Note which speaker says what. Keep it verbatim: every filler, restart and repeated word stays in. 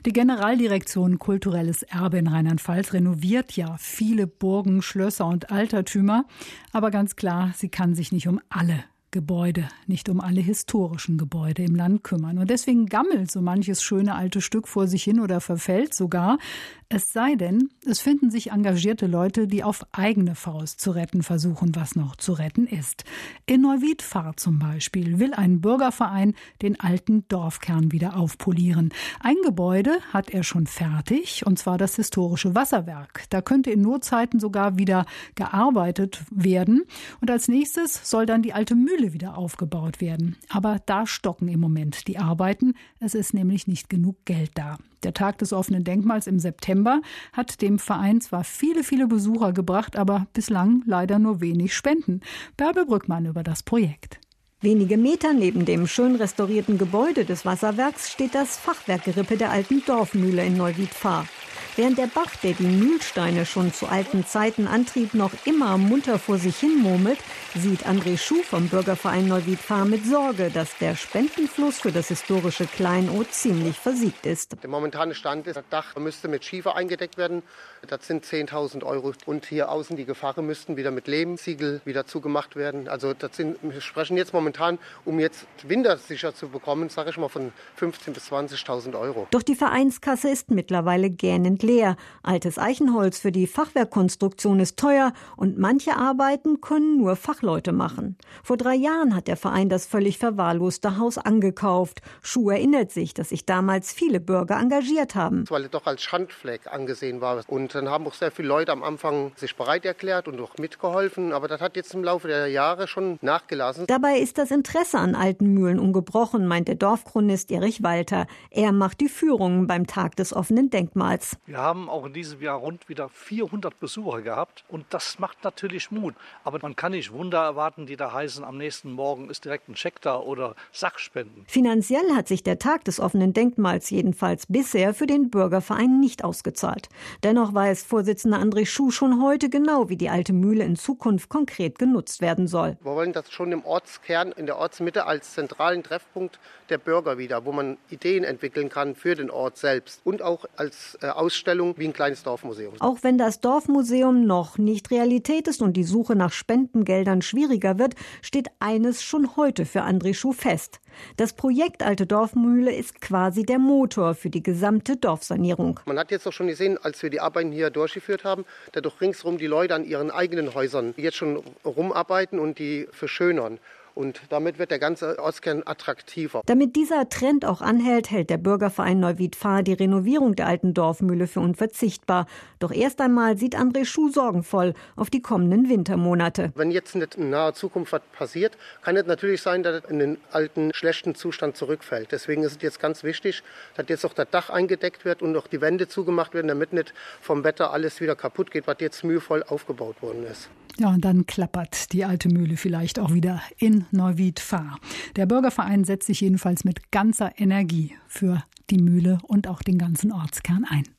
Speaker 1: Die Generaldirektion Kulturelles Erbe in Rheinland-Pfalz renoviert ja viele Burgen, Schlösser und Altertümer. Aber ganz klar, sie kann sich nicht um alle Gebäude, nicht um alle historischen Gebäude im Land kümmern. Und deswegen gammelt so manches schöne alte Stück vor sich hin oder verfällt sogar. Es sei denn, es finden sich engagierte Leute, die auf eigene Faust zu retten versuchen, was noch zu retten ist. In Neuwiedfahr zum Beispiel will ein Bürgerverein den alten Dorfkern wieder aufpolieren. Ein Gebäude hat er schon fertig, und zwar das historische Wasserwerk. Da könnte in Notzeiten sogar wieder gearbeitet werden. Und als nächstes soll dann die alte Mühle wieder aufgebaut werden. Aber da stocken im Moment die Arbeiten. Es ist nämlich nicht genug Geld da. Der Tag des offenen Denkmals im September hat dem Verein zwar viele, viele Besucher gebracht, aber bislang leider nur wenig Spenden. Bärbel Brückmann über das Projekt.
Speaker 2: Wenige Meter neben dem schön restaurierten Gebäude des Wasserwerks steht das Fachwerkgerippe der alten Dorfmühle in Neuwiedfahr. Während der Bach, der die Mühlsteine schon zu alten Zeiten antrieb, noch immer munter vor sich hin murmelt, sieht André Schuh vom Bürgerverein Neuwiedfahr mit Sorge, dass der Spendenfluss für das historische Kleinod ziemlich versiegt ist.
Speaker 3: Der momentane Stand ist, das Dach müsste mit Schiefer eingedeckt werden. Das sind zehntausend Euro. Und hier außen die Gefache müssten wieder mit Lehmziegel wieder zugemacht werden. Also das sind, wir sprechen jetzt momentan, um jetzt wintersicher zu bekommen, sage ich mal von fünfzehntausend bis zwanzigtausend Euro.
Speaker 2: Doch die Vereinskasse ist mittlerweile gähnend leer. Altes Eichenholz für die Fachwerkkonstruktion ist teuer und manche Arbeiten können nur Fachleute machen. Vor drei Jahren hat der Verein das völlig verwahrloste Haus angekauft. Schuh erinnert sich, dass sich damals viele Bürger engagiert haben.
Speaker 3: Weil es doch als Schandfleck angesehen war. Und dann haben auch sehr viele Leute am Anfang sich bereit erklärt und auch mitgeholfen. Aber das hat jetzt im Laufe der Jahre schon nachgelassen.
Speaker 2: Dabei ist das Interesse an alten Mühlen ungebrochen, meint der Dorfchronist Erich Walter. Er macht die Führungen beim Tag des offenen Denkmals.
Speaker 4: Wir haben auch in diesem Jahr rund wieder vierhundert Besucher gehabt und das macht natürlich Mut. Aber man kann nicht Wunder erwarten, die da heißen, am nächsten Morgen ist direkt ein Scheck da oder Sachspenden.
Speaker 2: Finanziell hat sich der Tag des offenen Denkmals jedenfalls bisher für den Bürgerverein nicht ausgezahlt. Dennoch weiß Vorsitzender André Schuh schon heute genau, wie die alte Mühle in Zukunft konkret genutzt werden soll.
Speaker 3: Wir wollen das schon im Ortskern, in der Ortsmitte als zentralen Treffpunkt der Bürger wieder, wo man Ideen entwickeln kann für den Ort selbst und auch als äh, Ausstellung wie ein kleines Dorfmuseum.
Speaker 2: Auch wenn das Dorfmuseum noch nicht Realität ist und die Suche nach Spendengeldern schwieriger wird, steht eines schon heute für André Schuh fest. Das Projekt Alte Dorfmühle ist quasi der Motor für die gesamte Dorfsanierung.
Speaker 3: Man hat jetzt auch schon gesehen, als wir die Arbeiten hier durchgeführt haben, dass doch ringsherum die Leute an ihren eigenen Häusern jetzt schon rumarbeiten und die verschönern. Und damit wird der ganze Ortskern attraktiver.
Speaker 2: Damit dieser Trend auch anhält, hält der Bürgerverein Neuwiedfahr die Renovierung der alten Dorfmühle für unverzichtbar. Doch erst einmal sieht André Schuh sorgenvoll auf die kommenden Wintermonate.
Speaker 3: Wenn jetzt nicht in naher Zukunft was passiert, kann es natürlich sein, dass es in den alten, schlechten Zustand zurückfällt. Deswegen ist es jetzt ganz wichtig, dass jetzt auch das Dach eingedeckt wird und auch die Wände zugemacht werden, damit nicht vom Wetter alles wieder kaputt geht, was jetzt mühevoll aufgebaut worden ist.
Speaker 1: Ja, und dann klappert die alte Mühle vielleicht auch wieder in Neuwiedfahr. Der Bürgerverein setzt sich jedenfalls mit ganzer Energie für die Mühle und auch den ganzen Ortskern ein.